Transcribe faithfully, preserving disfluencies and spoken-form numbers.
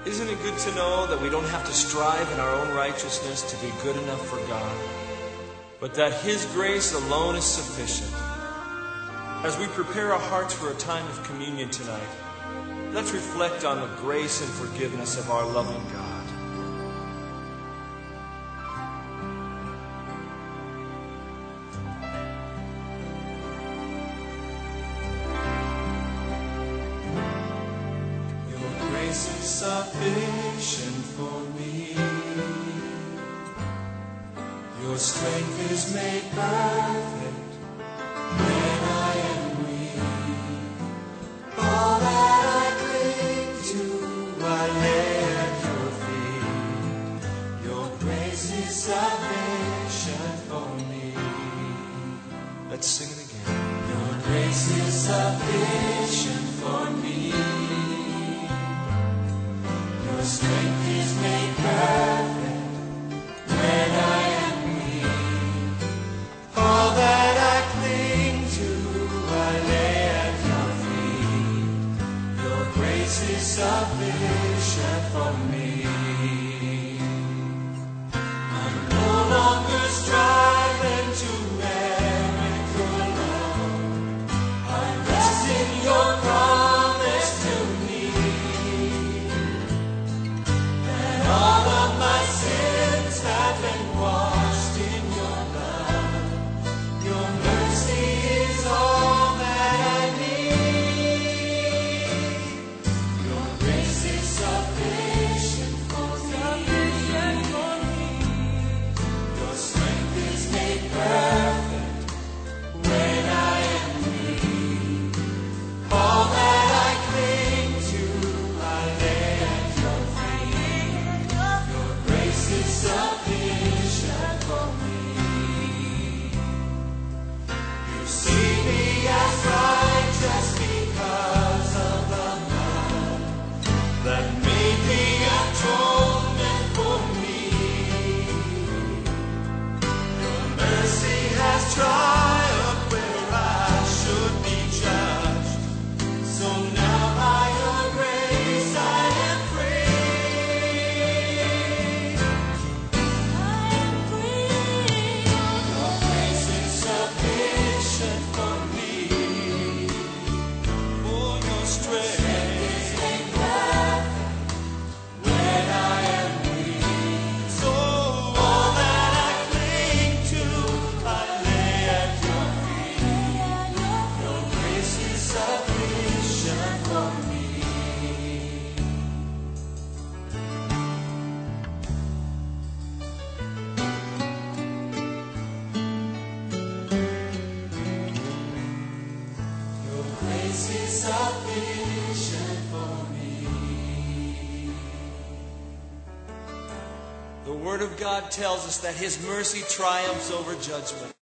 Isn't it good to know that we don't have to strive in our own righteousness to be good enough for God, but that His grace alone is sufficient? As we prepare our hearts for a time of communion tonight, let's reflect on the grace and forgiveness of our loving God. Sufficient for me. Your strength is made perfect when I am weak. All that I cling to, I lay at your feet. Your grace is sufficient for me. Let's sing it again. Your grace is sufficient for me. Your strength is made perfect when I am weak. All that I cling to, I lay at your feet. Your grace is sufficient for me. I'm no longer striving to merit your love. I rest in your promise to me. All of my sins have been washed in your blood. Your mercy is all that I need. Your grace is sufficient for me. Your strength is made perfect when I am weak. All that I cling to, I lay at your feet. Grace is sufficient for me. You see me as righteous because of the blood that made the atonement for me. Your mercy has triumphed where I should be judged. So now by your grace I am sufficient for me. The Word of God tells us that His mercy triumphs over judgment.